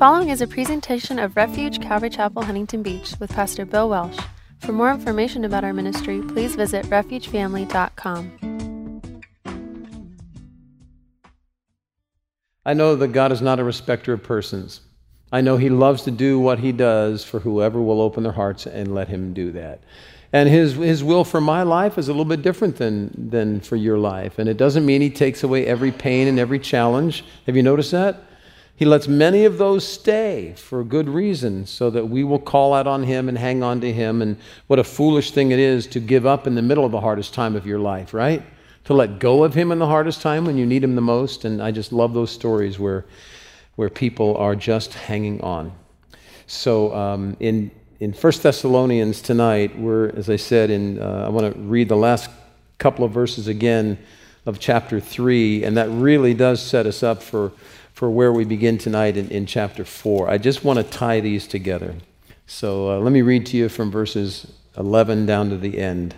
following is a presentation of Refuge Calvary Chapel, Huntington Beach with Pastor Bill Welsh. For more information about our ministry, please visit refugefamily.com. I know that God is not a respecter of persons. I know He loves to do what He does for whoever will open their hearts and let Him do that. And His will for my life is a little bit different than for your life. And it doesn't mean He takes away every pain and every challenge. Have you noticed that? He lets many of those stay for good reason so that we will call out on Him and hang on to Him. And what a foolish thing it is to give up in the middle of the hardest time of your life, right? To let go of Him in the hardest time when you need Him the most. And I just love those stories where people are just hanging on. So in 1 Thessalonians tonight, we're, as I said, I want to read the last couple of verses again of chapter 3, and that really does set us up for where we begin tonight in chapter 4. I just want to tie these together. So let me read to you from verses 11 down to the end.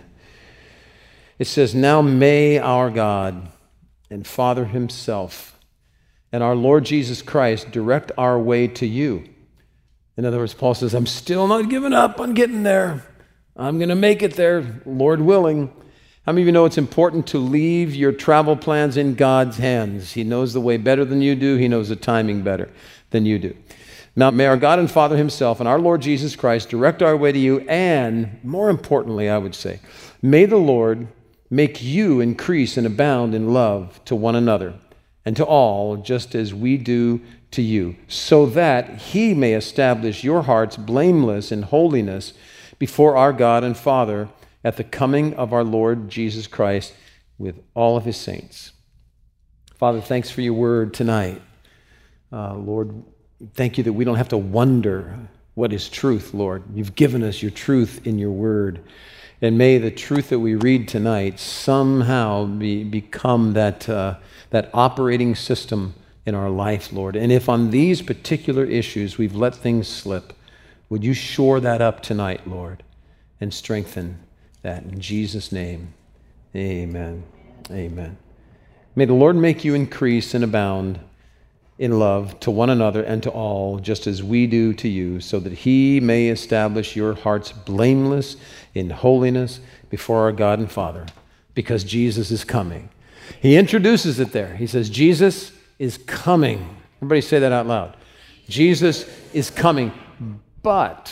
It says, "Now may our God and Father Himself and our Lord Jesus Christ direct our way to you." In other words, Paul says, I'm still not giving up on getting there. I'm going to make it there, Lord willing. How many of you know it's important to leave your travel plans in God's hands? He knows the way better than you do. He knows the timing better than you do. Now, may our God and Father Himself and our Lord Jesus Christ direct our way to you, and more importantly, I would say, may the Lord make you increase and abound in love to one another and to all, just as we do to you, so that He may establish your hearts blameless in holiness before our God and Father at the coming of our Lord Jesus Christ with all of His saints. Father, thanks for your word tonight. Lord, thank you that we don't have to wonder what is truth, Lord. You've given us your truth in your word. And may the truth that we read tonight somehow become that operating system in our life, Lord. And if on these particular issues we've let things slip, would you shore that up tonight, Lord, and strengthen that in Jesus' name. Amen. Amen. May the Lord make you increase and abound in love to one another and to all, just as we do to you, so that He may establish your hearts blameless in holiness before our God and Father, because Jesus is coming. He introduces it there. He says, Jesus is coming. Everybody say that out loud. Jesus is coming. But,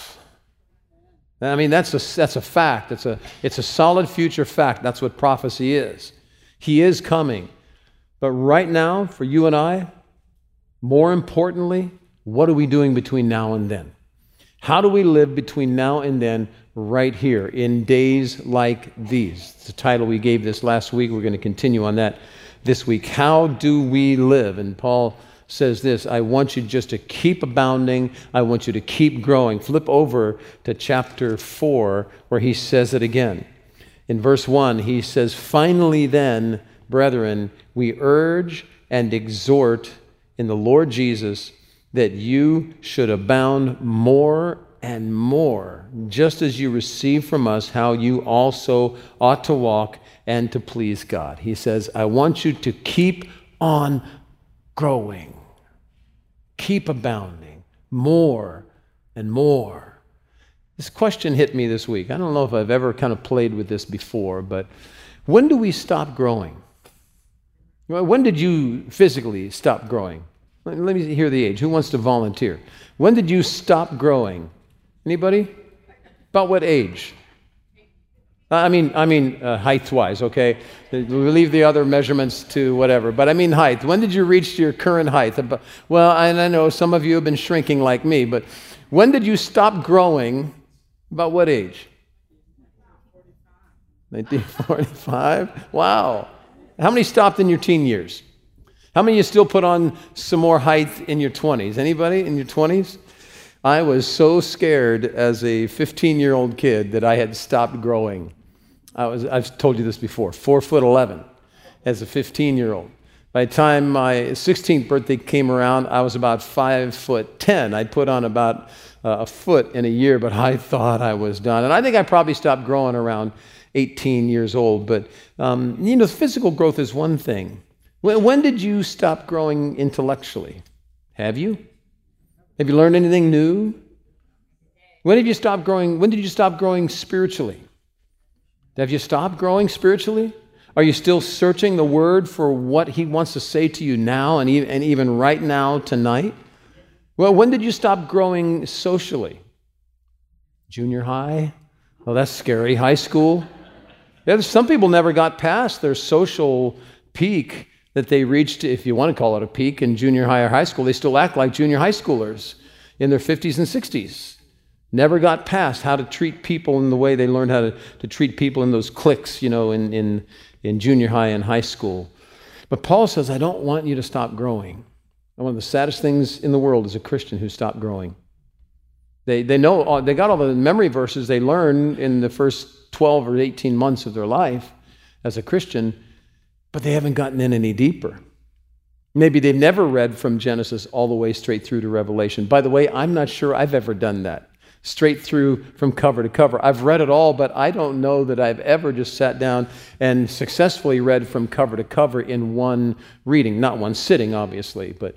I mean, that's a fact. It's a solid future fact. That's what prophecy is. He is coming. But right now, for you and I, more importantly, what are we doing between now and then? How do we live between now and then right here in days like these? It's the title we gave this last week. We're going to continue on that this week. How do we live? And Paul says this, I want you just to keep abounding. I want you to keep growing. Flip over to chapter 4 where he says it again. In verse 1, he says, "Finally then, brethren, we urge and exhort in the Lord Jesus that you should abound more and more, just as you receive from us how you also ought to walk and to please God." He says, I want you to keep on growing. Keep abounding more and more. This question hit me this week. I don't know if I've ever kind of played with this before, but when do we stop growing? When did you physically stop growing? Let me hear the age. Who wants to volunteer? When did you stop growing? Anybody? About what age? I mean, height-wise, okay? We'll leave the other measurements to whatever, but I mean height. When did you reach your current height? Well, and I know some of you have been shrinking like me, but when did you stop growing? About what age? 1945? Wow. How many stopped in your teen years? How many of you still put on some more height in your 20s? Anybody in your 20s? I was so scared as a 15-year-old kid that I had stopped growing. I've told you this before, 4'11" as a 15-year-old. By the time my 16th birthday came around, I was about 5'10". I'd put on about a foot in a year, but I thought I was done. And I think I probably stopped growing around 18 years old. But, physical growth is one thing. When did you stop growing intellectually? Have you? Have you learned anything new? When did you stop growing? When did you stop growing spiritually? Have you stopped growing spiritually? Are you still searching the Word for what He wants to say to you now and even right now, tonight? Well, when did you stop growing socially? Junior high? Oh, that's scary. High school? Yeah, some people never got past their social peak that they reached, if you want to call it a peak, in junior high or high school. They still act like junior high schoolers in their 50s and 60s. Never got past how to treat people in the way they learned how to treat people in those cliques, in junior high and high school. But Paul says, I don't want you to stop growing. And one of the saddest things in the world is a Christian who stopped growing. They know, they got all the memory verses they learned in the first 12 or 18 months of their life as a Christian, but they haven't gotten in any deeper. Maybe they've never read from Genesis all the way straight through to Revelation. By the way, I'm not sure I've ever done that. Straight through from cover to cover. I've read it all, but I don't know that I've ever just sat down and successfully read from cover to cover in one reading. Not one sitting, obviously, but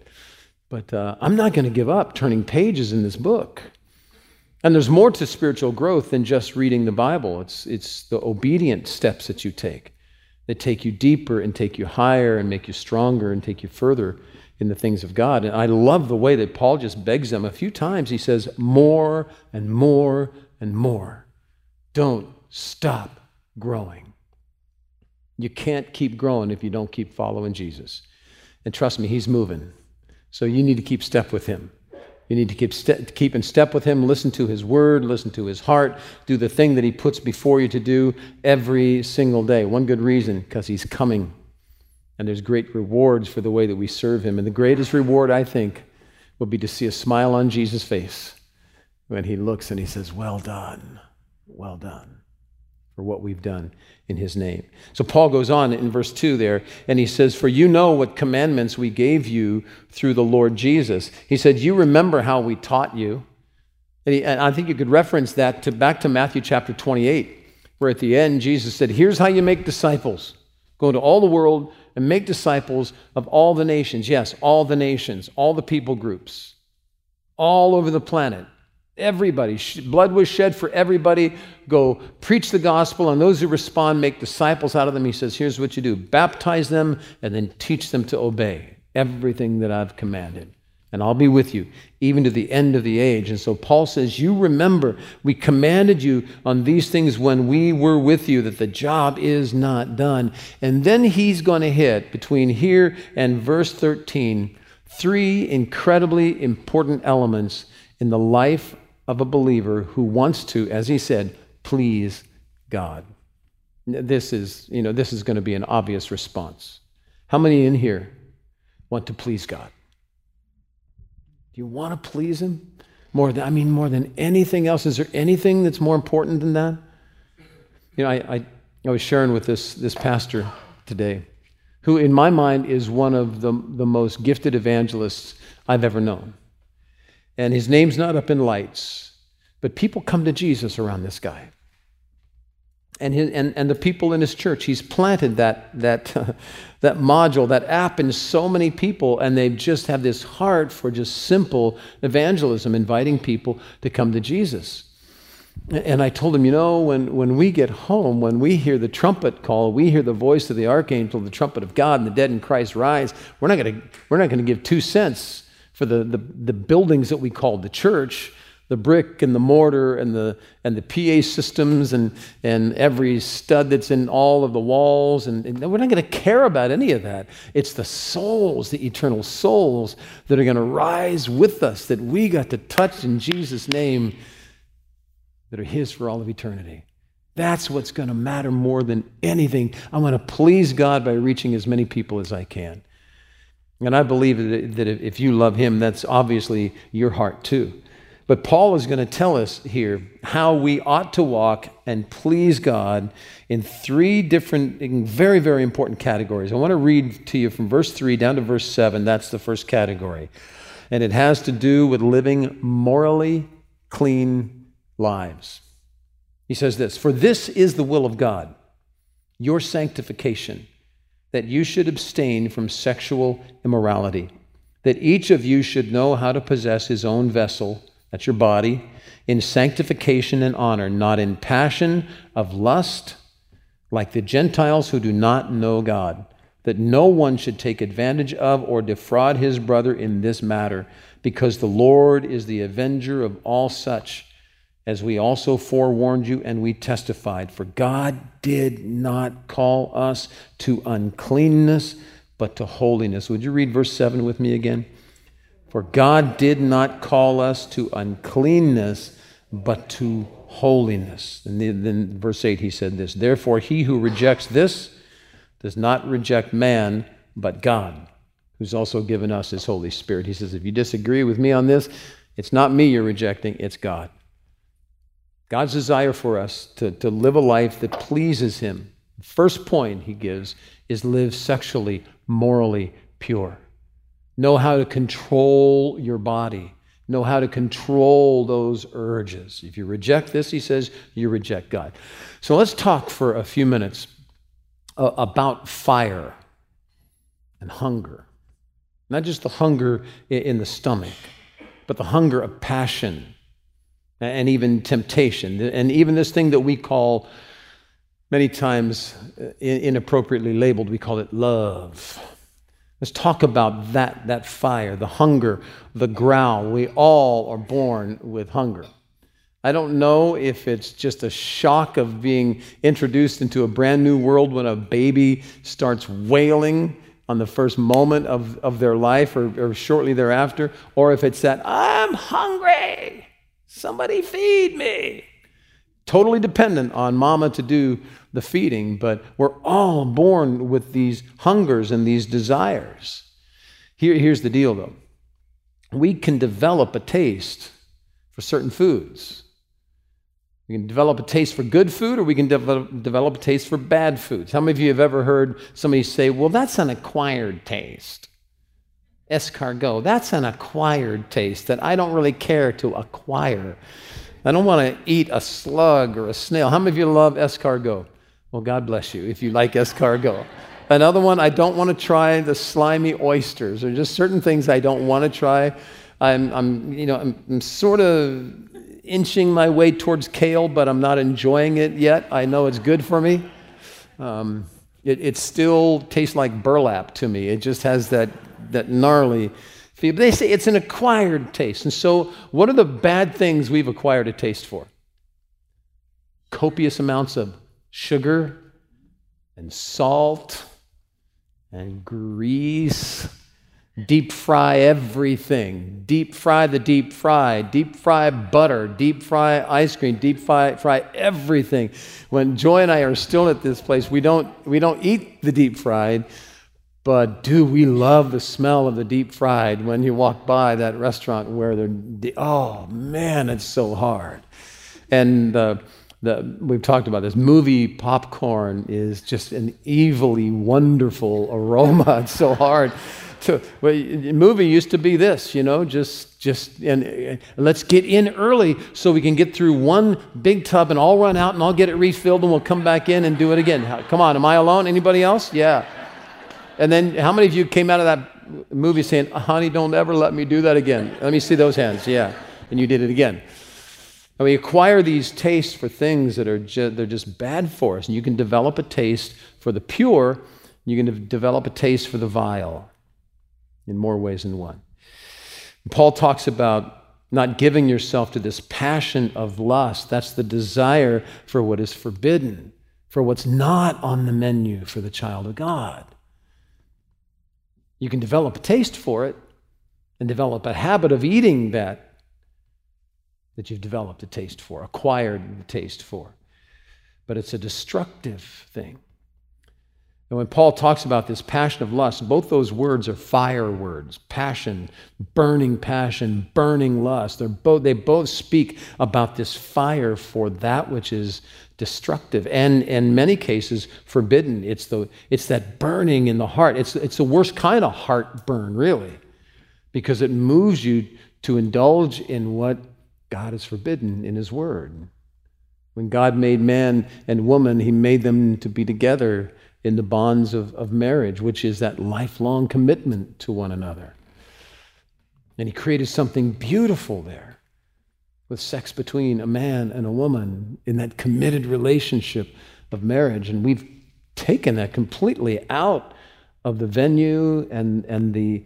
I'm not going to give up turning pages in this book. And there's more to spiritual growth than just reading the Bible. It's the obedient steps that you take that take you deeper and take you higher and make you stronger and take you further in the things of God. And I love the way that Paul just begs them. A few times he says, more and more and more. Don't stop growing. You can't keep growing if you don't keep following Jesus. And trust me, He's moving. So you need to keep step with Him. You need to keep in step with Him, listen to His word, listen to His heart, do the thing that He puts before you to do every single day. One good reason, because He's coming. And there's great rewards for the way that we serve Him. And the greatest reward, I think, will be to see a smile on Jesus' face when He looks and He says, well done, for what we've done in His name. So Paul goes on in verse 2 there, and he says, for you know what commandments we gave you through the Lord Jesus. He said, you remember how we taught you. And I think you could reference that back to Matthew chapter 28, where at the end Jesus said, here's how you make disciples. Go into all the world and make disciples of all the nations. Yes, all the nations, all the people groups, all over the planet. Everybody. Blood was shed for everybody. Go preach the gospel, and those who respond, make disciples out of them. He says, here's what you do. Baptize them and then teach them to obey everything that I've commanded. And I'll be with you even to the end of the age. And so Paul says, you remember, we commanded you on these things when we were with you, that the job is not done. And then he's going to hit, between here and verse 13, three incredibly important elements in the life of a believer who wants to, as he said, please God. This is going to be an obvious response. How many in here want to please God? Do you want to please Him? More than anything else. Is there anything that's more important than that? I was sharing with this pastor today, who in my mind is one of the most gifted evangelists I've ever known. And his name's not up in lights, but people come to Jesus around this guy. And the people in his church, he's planted that module, that app in so many people, and they just have this heart for just simple evangelism, inviting people to come to Jesus. And I told him, when we get home, when we hear the trumpet call, we hear the voice of the archangel, the trumpet of God, and the dead in Christ rise, we're not going to give 2 cents for the buildings that we call the church, the brick and the mortar and the PA systems and every stud that's in all of the walls. And we're not going to care about any of that. It's the souls, the eternal souls that are going to rise with us, that we got to touch in Jesus' name, that are His for all of eternity. That's what's going to matter more than anything. I want to please God by reaching as many people as I can. And I believe that if you love Him, that's obviously your heart too. But Paul is going to tell us here how we ought to walk and please God in 3 different, very, very important categories. I want to read to you from verse 3 down to verse 7. That's the first category. And it has to do with living morally clean lives. He says this, for this is the will of God, your sanctification, that you should abstain from sexual immorality, that each of you should know how to possess his own vessel, that's your body, in sanctification and honor, not in passion of lust, like the Gentiles who do not know God, that no one should take advantage of or defraud his brother in this matter, because the Lord is the avenger of all such, as we also forewarned you and we testified. For God did not call us to uncleanness, but to holiness. Would you read verse 7 with me again? For God did not call us to uncleanness, but to holiness. And then verse 8 he said this, therefore he who rejects this does not reject man, but God, who's also given us his Holy Spirit. He says, if you disagree with me on this, it's not me you're rejecting, it's God. God's desire for us to live a life that pleases him. First point he gives is live sexually, morally pure. Know how to control your body. Know how to control those urges. If you reject this, he says, you reject God. So let's talk for a few minutes about fire and hunger. Not just the hunger in the stomach, but the hunger of passion and even temptation. And even this thing that we call, many times inappropriately labeled, we call it love. Let's talk about that fire, the hunger, the growl. We all are born with hunger. I don't know if it's just a shock of being introduced into a brand new world when a baby starts wailing on the first moment of their life or shortly thereafter, or if it's that, I'm hungry, somebody feed me. Totally dependent on mama to do the feeding, but we're all born with these hungers and these desires. Here's the deal, though. We can develop a taste for certain foods. We can develop a taste for good food, or we can develop a taste for bad foods. How many of you have ever heard somebody say, well, that's an acquired taste? Escargot, that's an acquired taste that I don't really care to acquire. I don't want to eat a slug or a snail. How many of you love escargot? Well, God bless you if you like escargot. Another one, I don't want to try the slimy oysters. There are just certain things I don't want to try. I'm sort of inching my way towards kale, but I'm not enjoying it yet. I know it's good for me. It still tastes like burlap to me. It just has that gnarly feel. But they say it's an acquired taste. And so what are the bad things we've acquired a taste for? Copious amounts of sugar and salt and grease. Deep fry everything. Deep fry the deep fry. Deep fry butter. Deep fry ice cream. Deep fry everything. When Joy and I are still at this place, we don't eat the deep fried, but do we love the smell of the deep fried when you walk by that restaurant where oh man, it's so hard. And we've talked about this. Movie popcorn is just an evilly wonderful aroma. It's so hard. Movie used to be this, and let's get in early so we can get through one big tub and all run out and I'll get it refilled and we'll come back in and do it again. Come on, am I alone? Anybody else? Yeah. And then how many of you came out of that movie saying, honey, don't ever let me do that again? Let me see those hands. Yeah. And you did it again. And we acquire these tastes for things that are they're just bad for us. And you can develop a taste for the pure. You can develop a taste for the vile in more ways than one. Paul talks about not giving yourself to this passion of lust. That's the desire for what is forbidden, for what's not on the menu for the child of God. You can develop a taste for it and develop a habit of eating that you've developed a taste for, acquired the taste for. But it's a destructive thing. And when Paul talks about this passion of lust, both those words are fire words. Passion, burning lust. They both speak about this fire for that which is destructive and in many cases forbidden. It's that burning in the heart. It's the worst kind of heartburn, really, because it moves you to indulge in what God has forbidden in His Word. When God made man and woman, He made them to be together in the bonds of marriage, which is that lifelong commitment to one another. And he created something beautiful there with sex between a man and a woman in that committed relationship of marriage. And we've taken that completely out of the venue and the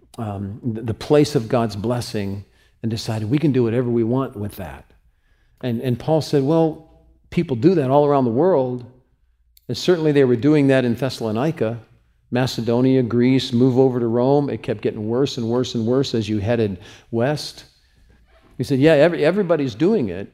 place of God's blessing and decided we can do whatever we want with that. And Paul said, well, people do that all around the world. And certainly they were doing that in Thessalonica, Macedonia, Greece, move over to Rome. It kept getting worse and worse and worse as you headed west. He said, yeah, everybody's doing it.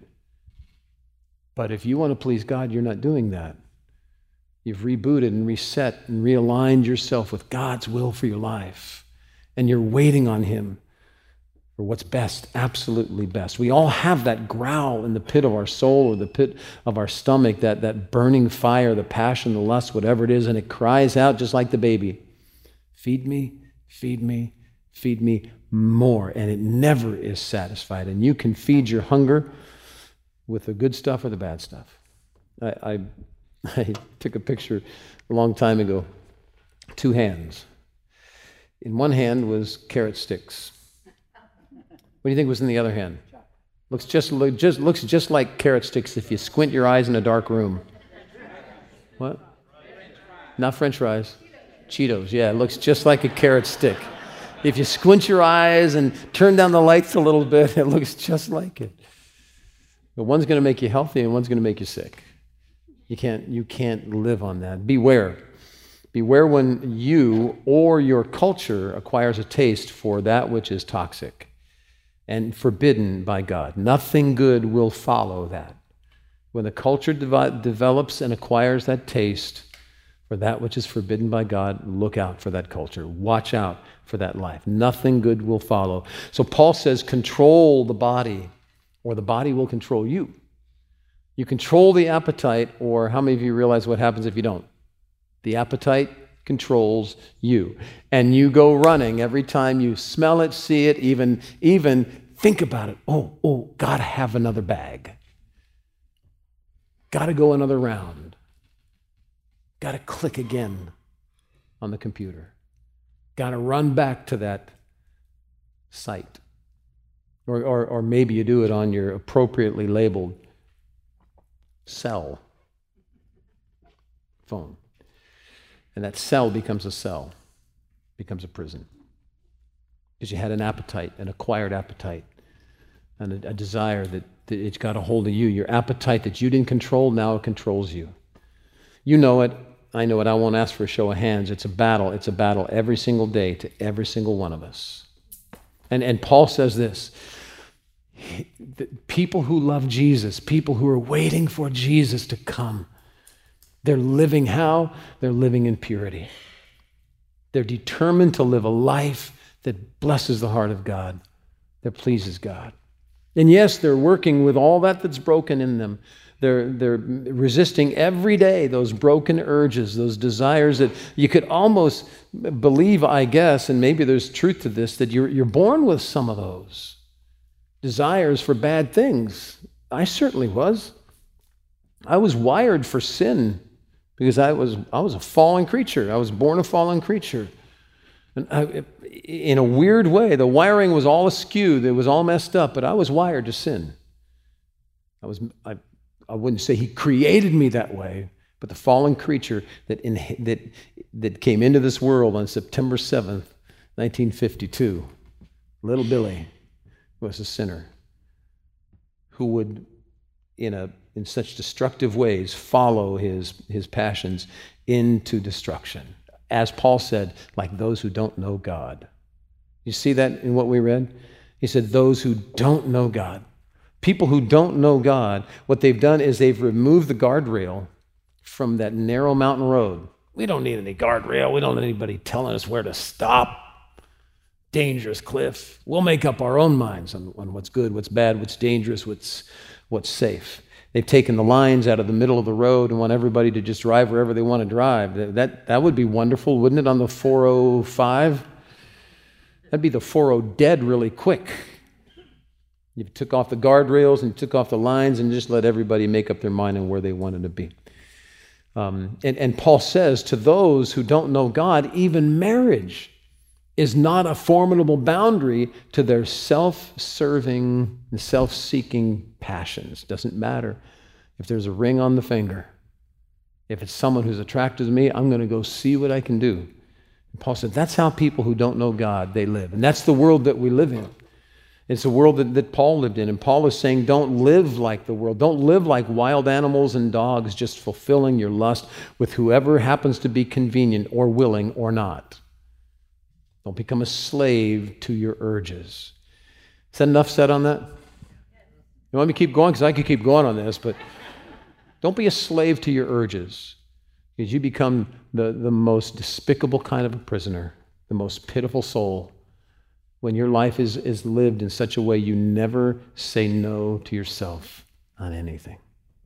But if you want to please God, you're not doing that. You've rebooted and reset and realigned yourself with God's will for your life. And you're waiting on Him for what's best, absolutely best. We all have that growl in the pit of our soul or the pit of our stomach, that burning fire, the passion, the lust, whatever it is, and it cries out just like the baby, feed me, feed me, feed me more. And it never is satisfied. And you can feed your hunger with the good stuff or the bad stuff. I took a picture a long time ago, 2 hands. In one hand was carrot sticks. What do you think was in the other hand? Looks just like carrot sticks if you squint your eyes in a dark room. What? Not French fries. Cheetos. Yeah, it looks just like a carrot stick. If you squint your eyes and turn down the lights a little bit, it looks just like it. But one's going to make you healthy and one's going to make you sick. You can't live on that. Beware. Beware when you or your culture acquires a taste for that which is toxic and forbidden by God. Nothing good will follow that. When the culture develops and acquires that taste for that which is forbidden by God, look out for that culture. Watch out for that life. Nothing good will follow. So Paul says, control the body, or the body will control you. You control the appetite, or how many of you realize what happens if you don't? The appetite controls you. And you go running every time you smell it, see it, even think about it. Oh, gotta have another bag. Gotta go another round. Gotta click again on the computer. Gotta run back to that site. Or maybe you do it on your appropriately labeled cell phone. And that cell becomes a cell, becomes a prison. Because you had an appetite, an acquired appetite, and a desire that it's got a hold of you. Your appetite that you didn't control, now it controls you. You know it, I know it, I won't ask for a show of hands. It's a battle every single day to every single one of us. And Paul says this, people who love Jesus, people who are waiting for Jesus to come, they're living how? They're living in purity. They're determined to live a life that blesses the heart of God, that pleases God. And yes, they're working with all that's broken in them. They're resisting every day those broken urges, those desires that you could almost believe, I guess, and maybe there's truth to this, that you're born with some of those desires for bad things. I certainly was. I was wired for sin because I was a fallen creature. I was born a fallen creature. And in a weird way, the wiring was all askew. It was all messed up, but I was wired to sin. I wouldn't say He created me that way, but the fallen creature that came into this world on September 7th, 1952, little Billy was a sinner who would, in such destructive ways, follow his passions into destruction. As Paul said, like those who don't know God. You see that in what we read? He said, those who don't know God. People who don't know God, what they've done is they've removed the guardrail from that narrow mountain road. We don't need any guardrail. We don't need anybody telling us where to stop. Dangerous cliff. We'll make up our own minds on what's good, what's bad, what's dangerous, what's safe. They've taken the lines out of the middle of the road and want everybody to just drive wherever they want to drive. That would be wonderful, wouldn't it, on the 405? That'd be the 40 dead really quick. You took off the guardrails and took off the lines and just let everybody make up their mind on where they wanted to be. And Paul says to those who don't know God, even marriage is not a formidable boundary to their self-serving and self-seeking passions. Doesn't matter if there's a ring on the finger. If it's someone who's attracted to me, I'm going to go see what I can do. And Paul said that's how people who don't know God, they live. And that's the world that we live in. It's a world that Paul lived in. And Paul is saying don't live like the world. Don't live like wild animals and dogs, just fulfilling your lust with whoever happens to be convenient or willing or not. Don't become a slave to your urges. Is that enough said on that? You want me to keep going? Because I could keep going on this, but don't be a slave to your urges, because you become the most despicable kind of a prisoner, the most pitiful soul, when your life is lived in such a way you never say no to yourself on anything.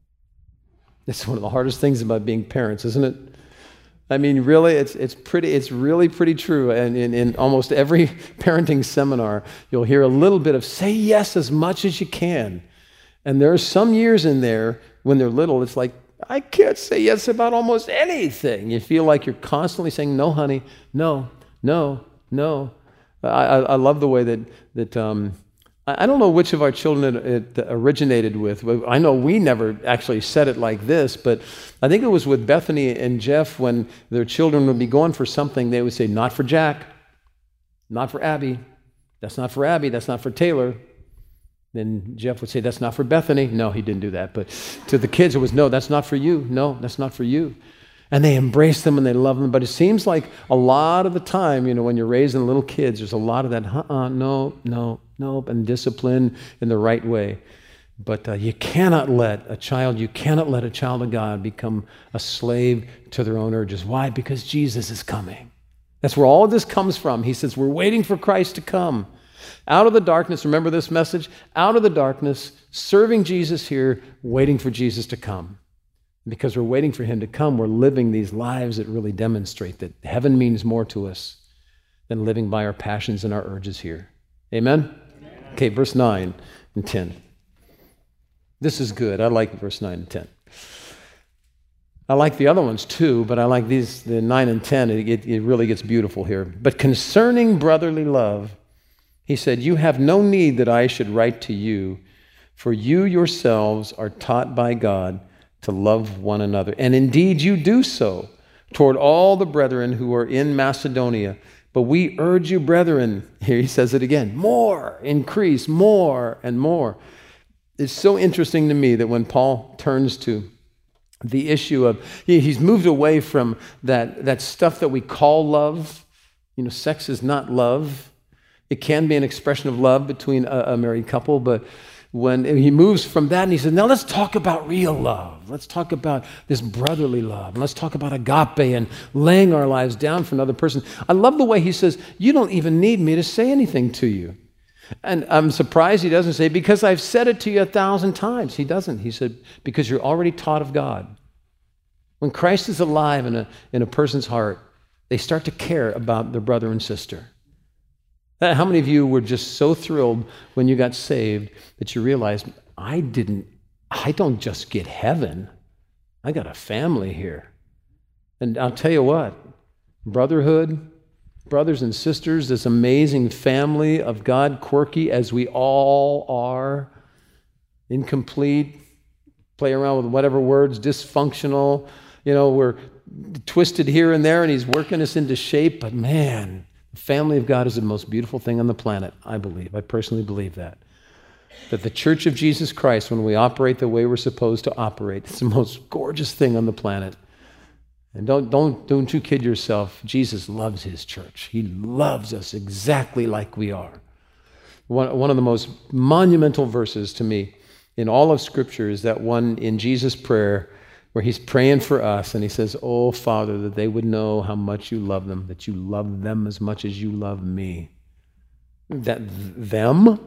It's one of the hardest things about being parents, isn't it? I mean, really, it's really pretty true. And in almost every parenting seminar, you'll hear a little bit of say yes as much as you can. And there are some years in there when they're little, it's like, I can't say yes about almost anything. You feel like you're constantly saying, no, honey, no, no, no. I love the way that I don't know which of our children it originated with. I know we never actually said it like this, but I think it was with Bethany and Jeff when their children would be going for something, they would say, not for Jack, not for Abby, that's not for Abby, that's not for Taylor. Then Jeff would say, that's not for Bethany. No, he didn't do that. But to the kids, it was, no, that's not for you. No, that's not for you. And they embrace them and they love them. But it seems like a lot of the time, when you're raising little kids, there's a lot of that, no, and discipline in the right way. But you cannot let a child of God become a slave to their own urges. Why? Because Jesus is coming. That's where all of this comes from. He says, we're waiting for Christ to come. Out of the darkness, remember this message? Out of the darkness, serving Jesus here, waiting for Jesus to come. Because we're waiting for him to come, we're living these lives that really demonstrate that heaven means more to us than living by our passions and our urges here. Amen? Okay, verse 9 and 10. This is good. I like verse 9 and 10. I like the other ones too, but I like these, the 9 and 10. It really gets beautiful here. But concerning brotherly love, he said, you have no need that I should write to you, for you yourselves are taught by God to love one another. And indeed you do so toward all the brethren who are in Macedonia. But we urge you, brethren, here he says it again, more, increase, more and more. It's so interesting to me that when Paul turns to the issue of, he's moved away from that stuff that we call love. Sex is not love. It can be an expression of love between a married couple, but when he moves from that and he says, now let's talk about real love. Let's talk about this brotherly love. And let's talk about agape and laying our lives down for another person. I love the way he says, you don't even need me to say anything to you. And I'm surprised he doesn't say, because I've said it to you 1,000 times. He doesn't. He said, because you're already taught of God. When Christ is alive in a person's heart, they start to care about their brother and sister. How many of you were just so thrilled when you got saved that you realized, I don't just get heaven, I got a family here. And I'll tell you what, brotherhood, brothers and sisters, this amazing family of God, quirky as we all are, incomplete, play around with whatever words, dysfunctional, we're twisted here and there and he's working us into shape, but man, the family of God is the most beautiful thing on the planet, I believe. I personally believe that. That the Church of Jesus Christ, when we operate the way we're supposed to operate, it's the most gorgeous thing on the planet. And don't you kid yourself. Jesus loves his church. He loves us exactly like we are. One of the most monumental verses to me in all of Scripture is that one in Jesus' prayer where he's praying for us and he says, oh, Father, that they would know how much you love them, that you love them as much as you love me. That them?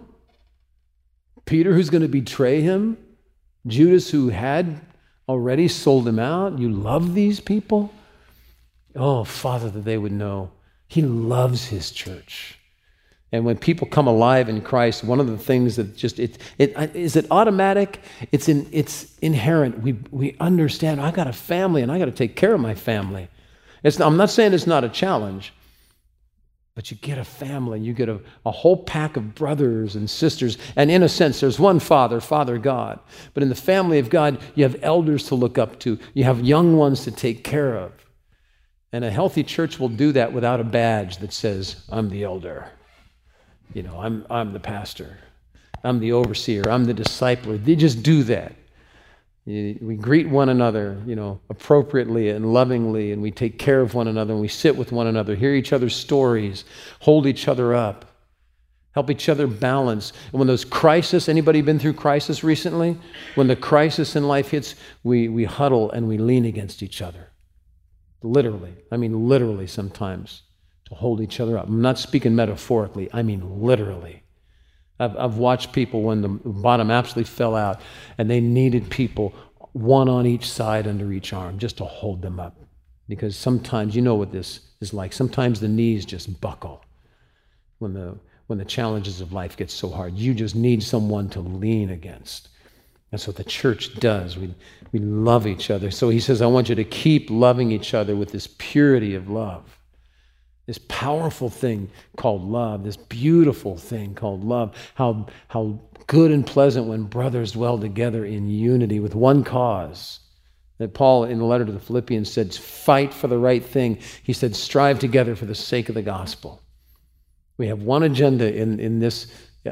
Peter, who's going to betray him? Judas, who had already sold him out? You love these people? Oh, Father, that they would know he loves his church. And when people come alive in Christ, one of the things that just, is it automatic? It's inherent. We understand, I got a family and I got to take care of my family. I'm not saying it's not a challenge, But you get a family, you get a whole pack of brothers and sisters. And in a sense, there's one Father, Father God. But in the family of God, you have elders to look up to. You have young ones to take care of. And a healthy church will do that without a badge that says, I'm the elder. You know, I'm the pastor. I'm the overseer. I'm the discipler. They just do that. We greet one another, you know, appropriately and lovingly, and we take care of one another, and we sit with one another, hear each other's stories, hold each other up, help each other balance. And when those crises, anybody been through crisis recently? When the crisis in life hits, we huddle and we lean against each other. Literally. I mean literally sometimes, to hold each other up. I'm not speaking metaphorically. I mean literally. I've watched people when the bottom absolutely fell out and they needed people, one on each side under each arm, just to hold them up. Because sometimes, you know what this is like, sometimes the knees just buckle when the challenges of life get so hard. You just need someone to lean against. That's what the church does. We love each other. So he says, I want you to keep loving each other with this purity of love. This powerful thing called love, this beautiful thing called love, how good and pleasant when brothers dwell together in unity with one cause. That Paul, in the letter to the Philippians, said, fight for the right thing. He said, strive together for the sake of the gospel. We have one agenda in this,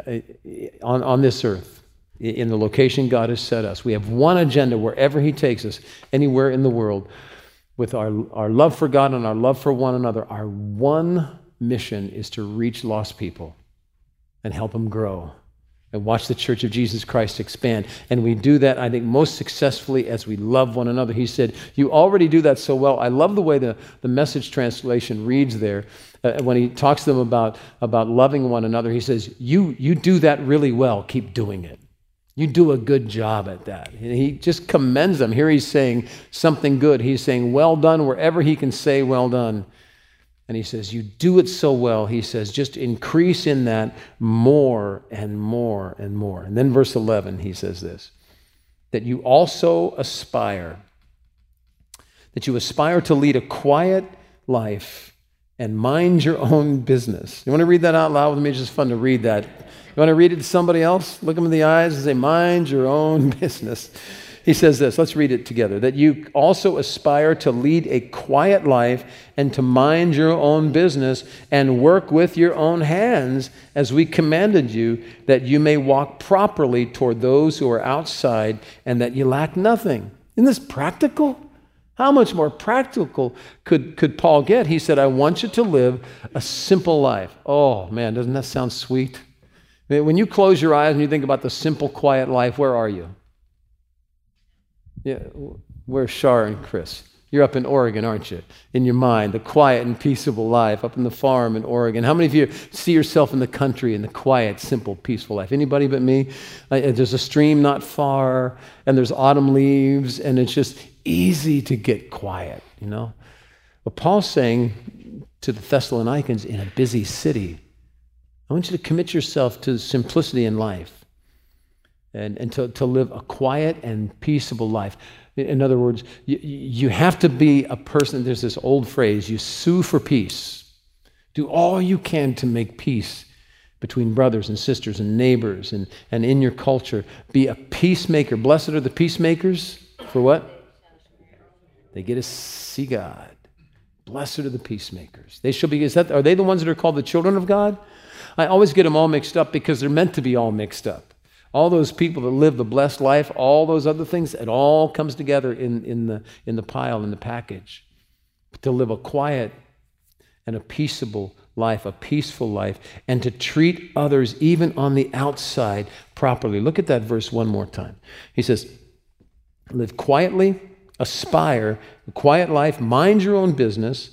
on this earth, in the location God has set us. We have one agenda wherever he takes us, anywhere in the world. With our love for God and our love for one another, our one mission is to reach lost people and help them grow and watch the Church of Jesus Christ expand. And we do that, I think, most successfully as we love one another. He said, you already do that so well. I love the way the Message translation reads there. When he talks to them about loving one another, he says, you do that really well. Keep doing it. You do a good job at that. And he just commends them. Here he's saying something good. He's saying, well done, wherever he can say well done. And he says, you do it so well. He says, just increase in that more and more and more. And then verse 11, he says this, that you also aspire, to lead a quiet life and mind your own business. You want to read that out loud with me? It's just fun to read that. You want to read it to somebody else? Look them in the eyes and say, mind your own business. He says this, let's read it together, that you also aspire to lead a quiet life and to mind your own business and work with your own hands as we commanded you, that you may walk properly toward those who are outside and that you lack nothing. Isn't this practical? How much more practical could Paul get? He said, I want you to live a simple life. Oh man, doesn't that sound sweet? When you close your eyes and you think about the simple, quiet life, where are you? Yeah, where's Shar and Chris? You're up in Oregon, aren't you? In your mind, the quiet and peaceable life up in the farm in Oregon. How many of you see yourself in the country in the quiet, simple, peaceful life? Anybody but me? There's a stream not far, and there's autumn leaves, and it's just easy to get quiet, you know? But Paul's saying to the Thessalonians in a busy city, I want you to commit yourself to simplicity in life and to live a quiet and peaceable life. In other words, you have to be a person, there's this old phrase, you sue for peace. Do all you can to make peace between brothers and sisters and neighbors and in your culture. Be a peacemaker. Blessed are the peacemakers. For what? They get to see God. Blessed are the peacemakers. They shall be, are they the ones that are called the children of God? I always get them all mixed up because they're meant to be all mixed up. All those people that live the blessed life, all those other things, it all comes together in the pile, in the package. To live a quiet and a peaceable life, a peaceful life, and to treat others, even on the outside, properly. Look at that verse one more time. He says, live quietly, aspire, a quiet life, mind your own business,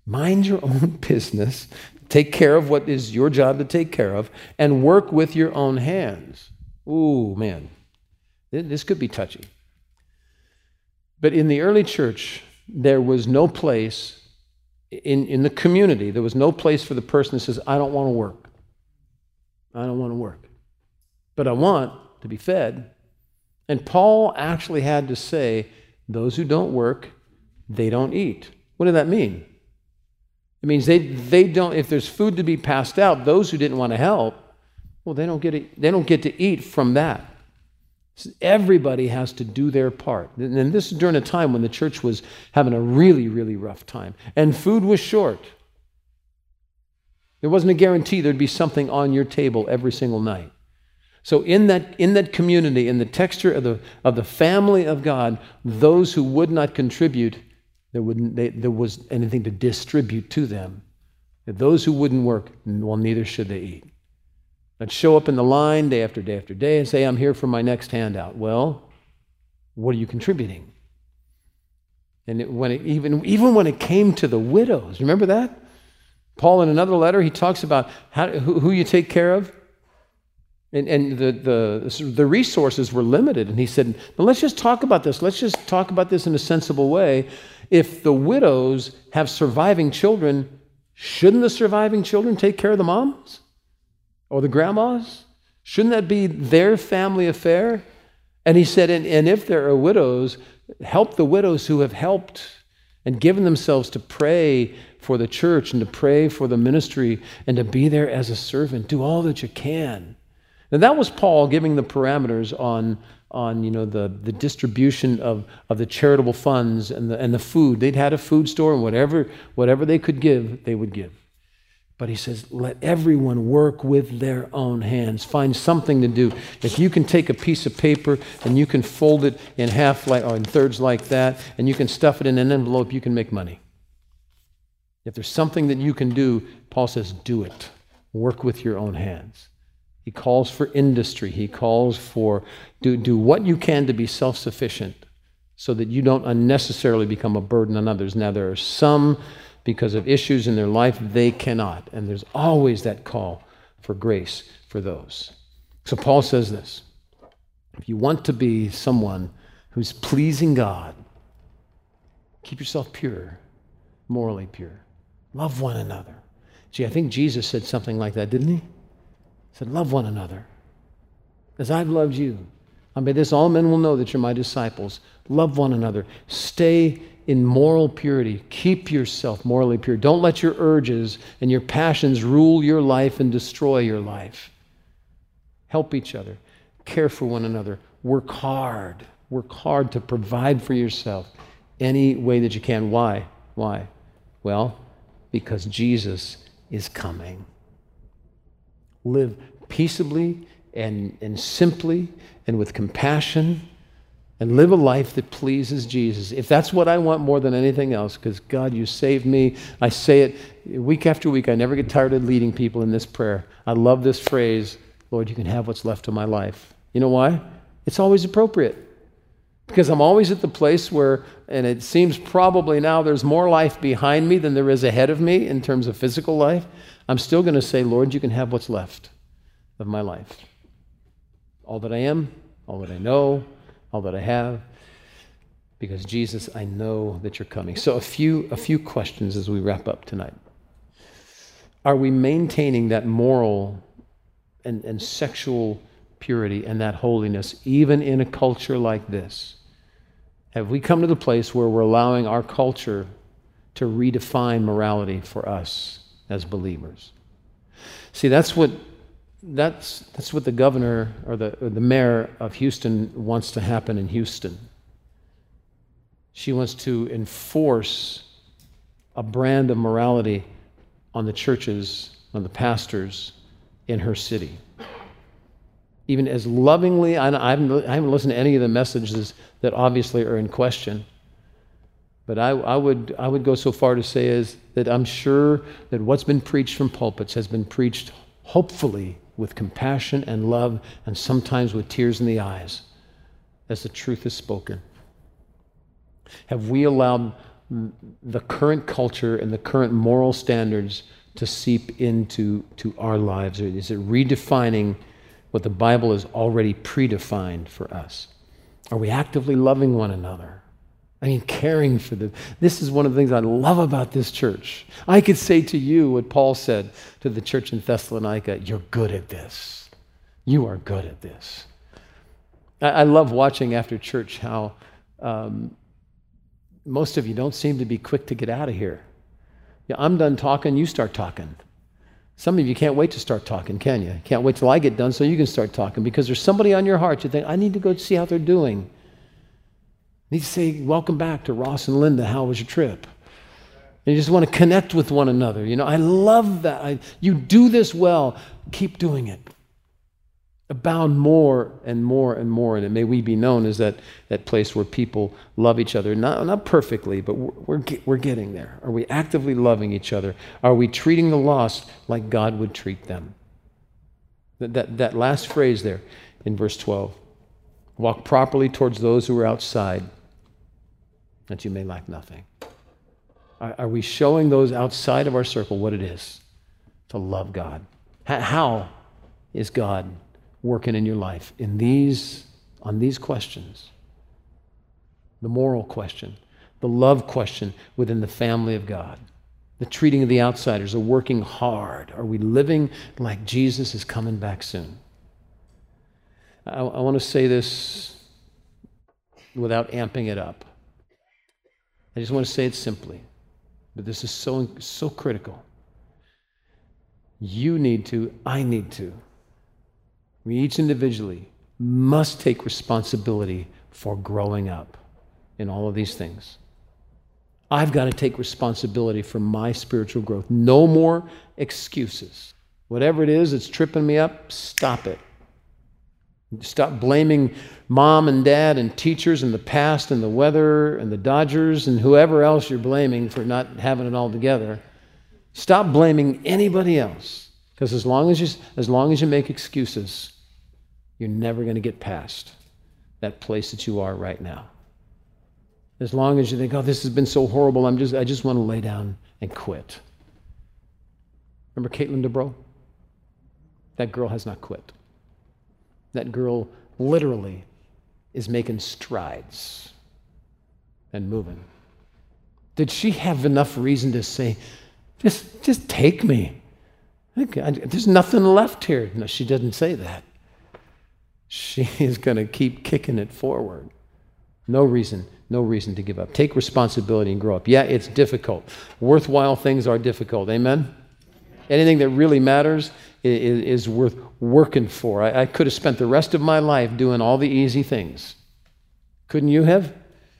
take care of what is your job to take care of, and work with your own hands. Ooh, man, this could be touchy. But in the early church, there was no place, in the community, there was no place for the person that says, I don't want to work. I don't want to work. But I want to be fed. And Paul actually had to say, those who don't work, they don't eat. What did that mean? It means they don't, if there's food to be passed out, those who didn't want to help, well, they don't get to eat from that. So everybody has to do their part. And this is during a time when the church was having a really, really rough time. And food was short. There wasn't a guarantee there'd be something on your table every single night. So in that community, in the texture of the family of God, those who would not contribute, there was anything to distribute to them. Those who wouldn't work, well, neither should they eat. I'd show up in the line day after day after day and say, I'm here for my next handout. Well, what are you contributing? And even when it came to the widows, remember that? Paul, in another letter, he talks about who you take care of. And the resources were limited. And he said, well, let's just talk about this. Let's just talk about this in a sensible way. If the widows have surviving children, shouldn't the surviving children take care of the moms? Or the grandmas? Shouldn't that be their family affair? And he said, and if there are widows, help the widows who have helped and given themselves to pray for the church and to pray for the ministry and to be there as a servant. Do all that you can. And that was Paul giving the parameters on the distribution of the charitable funds and the food. They'd had a food store, and whatever they could give, they would give. But he says, let everyone work with their own hands. Find something to do. If you can take a piece of paper and you can fold it in half or in thirds like that, and you can stuff it in an envelope, you can make money. If there's something that you can do, Paul says, do it. Work with your own hands. He calls for industry. He calls for do what you can to be self-sufficient so that you don't unnecessarily become a burden on others. Now, there are some, because of issues in their life, they cannot. And there's always that call for grace for those. So Paul says this: if you want to be someone who's pleasing God, keep yourself pure, morally pure. Love one another. Gee, I think Jesus said something like that, didn't he? He said, love one another as I've loved you. And by this all men will know that you're my disciples. Love one another. Stay in moral purity. Keep yourself morally pure. Don't let your urges and your passions rule your life and destroy your life. Help each other. Care for one another. Work hard. Work hard to provide for yourself any way that you can. Why? Why? Well, because Jesus is coming. Live peaceably and simply and with compassion, and live a life that pleases Jesus. If that's what I want more than anything else, because God, you saved me. I say it week after week. I never get tired of leading people in this prayer. I love this phrase, Lord, you can have what's left of my life. You know why? It's always appropriate. Because I'm always at the place where, and it seems probably now there's more life behind me than there is ahead of me in terms of physical life. I'm still going to say, Lord, you can have what's left of my life. All that I am, all that I know, all that I have, because Jesus, I know that you're coming. So a few questions as we wrap up tonight. Are we maintaining that moral and sexual purity and that holiness even in a culture like this? Have we come to the place where we're allowing our culture to redefine morality for us as believers? See, that's what the governor or the mayor of Houston wants to happen in Houston. She wants to enforce a brand of morality on the churches, on the pastors in her city. Even as lovingly, I haven't listened to any of the messages that obviously are in question, but I would go so far to say is that I'm sure that what's been preached from pulpits has been preached hopefully with compassion and love, and sometimes with tears in the eyes, as the truth is spoken. Have we allowed the current culture and the current moral standards to seep into our lives? Or is it redefining what the Bible has already predefined for us? Are we actively loving one another? I mean, caring for them. This is one of the things I love about this church. I could say to you what Paul said to the church in Thessalonica: you're good at this. You are good at this. I love watching after church how most of you don't seem to be quick to get out of here. Yeah, I'm done talking, you start talking. Some of you can't wait to start talking, can you? Can't wait till I get done so you can start talking, because there's somebody on your heart you think, I need to go see how they're doing. I need to say, welcome back to Ross and Linda. How was your trip? And you just want to connect with one another. You know, I love that. You do this well. Keep doing it. Abound more and more and more. And may we be known as that place where people love each other. Not perfectly, but we're getting there. Are we actively loving each other? Are we treating the lost like God would treat them? That last phrase there in verse 12. Walk properly towards those who are outside, that you may lack nothing. Are we showing those outside of our circle what it is to love God? How is God working in your life on these questions? The moral question, the love question within the family of God, the treating of the outsiders, the working hard. Are we living like Jesus is coming back soon? I want to say this without amping it up. I just want to say it simply, but this is so critical. You need to, I need to. We each individually must take responsibility for growing up in all of these things. I've got to take responsibility for my spiritual growth. No more excuses. Whatever it is that's tripping me up, stop it. Stop blaming mom and dad and teachers and the past and the weather and the Dodgers and whoever else you're blaming for not having it all together. Stop blaming anybody else, because as long as you make excuses, you're never going to get past that place that you are right now. As long as you think, oh, this has been so horrible, I just want to lay down and quit. Remember Caitlin DeBro? That girl has not quit. That girl literally is making strides and moving. Did she have enough reason to say, just take me? There's nothing left here. No, she doesn't say that. She is going to keep kicking it forward. No reason to give up. Take responsibility and grow up. Yeah, it's difficult. Worthwhile things are difficult. Amen? Anything that really matters is worth working for. I could have spent the rest of my life doing all the easy things. Couldn't you have?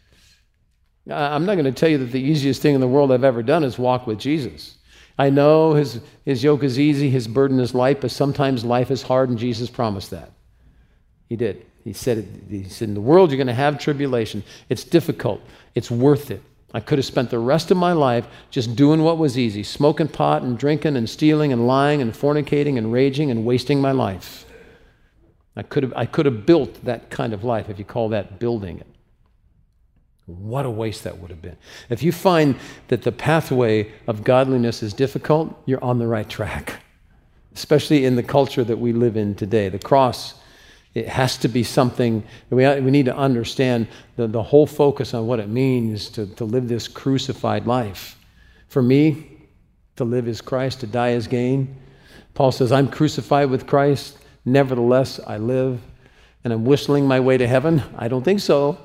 I'm not going to tell you that the easiest thing in the world I've ever done is walk with Jesus. I know his yoke is easy, his burden is light, but sometimes life is hard, and Jesus promised that. He did. He said, in the world you're going to have tribulation. It's difficult. It's worth it. I could have spent the rest of my life just doing what was easy, smoking pot and drinking and stealing and lying and fornicating and raging and wasting my life. I could have built that kind of life, if you call that building it. What a waste that would have been. If you find that the pathway of godliness is difficult, you're on the right track, especially in the culture that we live in today. The cross, it has to be something that we need to understand the whole focus on what it means to live this crucified life. For me, to live is Christ, to die is gain. Paul says, I'm crucified with Christ, nevertheless I live. And I'm whistling my way to heaven? I don't think so.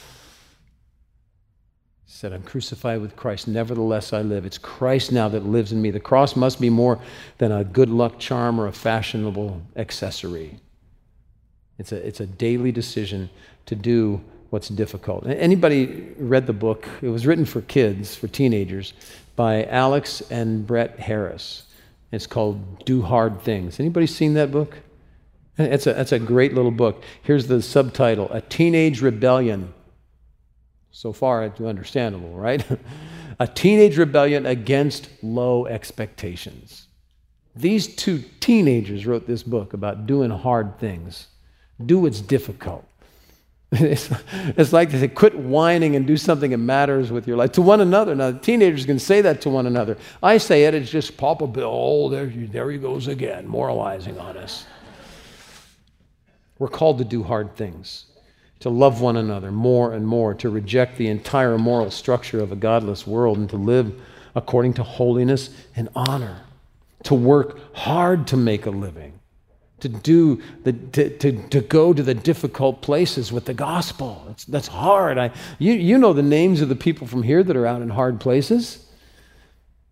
He said, I'm crucified with Christ, nevertheless I live. It's Christ now that lives in me. The cross must be more than a good luck charm or a fashionable accessory. It's a daily decision to do what's difficult. Anybody read the book? It was written for kids, for teenagers, by Alex and Brett Harris. It's called Do Hard Things. Anybody seen that book? It's a great little book. Here's the subtitle, A Teenage Rebellion. So far, it's understandable, right? A teenage rebellion against low expectations. These two teenagers wrote this book about doing hard things. Do what's difficult. It's like they say, quit whining and do something that matters with your life. To one another. Now, the teenagers can say that to one another. I say it, it's just Papa Bill. Oh, there he goes again, moralizing on us. We're called to do hard things, to love one another more and more, to reject the entire moral structure of a godless world, and to live according to holiness and honor, to work hard to make a living, to go to the difficult places with the gospel. That's hard. You know the names of the people from here that are out in hard places.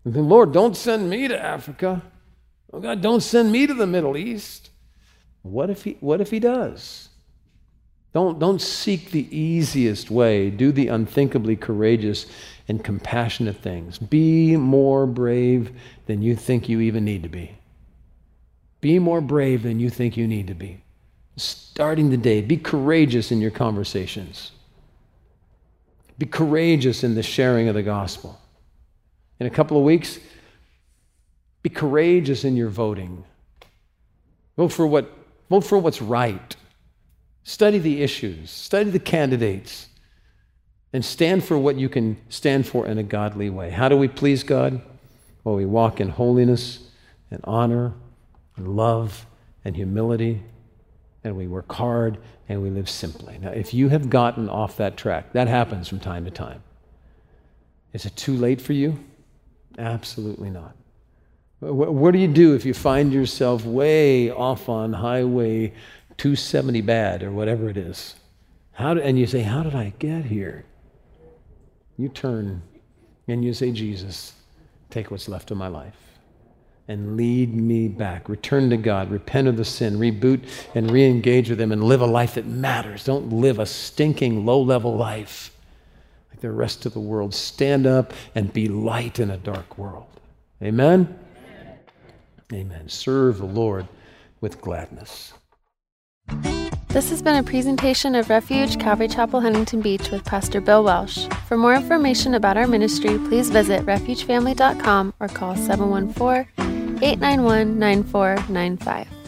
And then, Lord, don't send me to Africa. Oh, God, don't send me to the Middle East. What if he does? Don't seek the easiest way. Do the unthinkably courageous and compassionate things. Be more brave than you think you even need to be. Be more brave than you think you need to be. Starting the day, be courageous in your conversations. Be courageous in the sharing of the gospel. In a couple of weeks, be courageous in your voting. Vote for what's right. Study the issues, study the candidates, and stand for what you can stand for in a godly way. How do we please God? Well, we walk in holiness and honor and love and humility, and we work hard and we live simply. Now, if you have gotten off that track, that happens from time to time. Is it too late for you? Absolutely not. What do you do if you find yourself way off on Highway 270 bad or whatever it is? And you say, how did I get here? You turn and you say, Jesus, take what's left of my life and lead me back. Return to God, repent of the sin, reboot and re-engage with Him and live a life that matters. Don't live a stinking low-level life like the rest of the world. Stand up and be light in a dark world. Amen? Amen. Serve the Lord with gladness. This has been a presentation of Refuge Calvary Chapel, Huntington Beach with Pastor Bill Welsh. For more information about our ministry, please visit refugefamily.com or call 714-891-9495.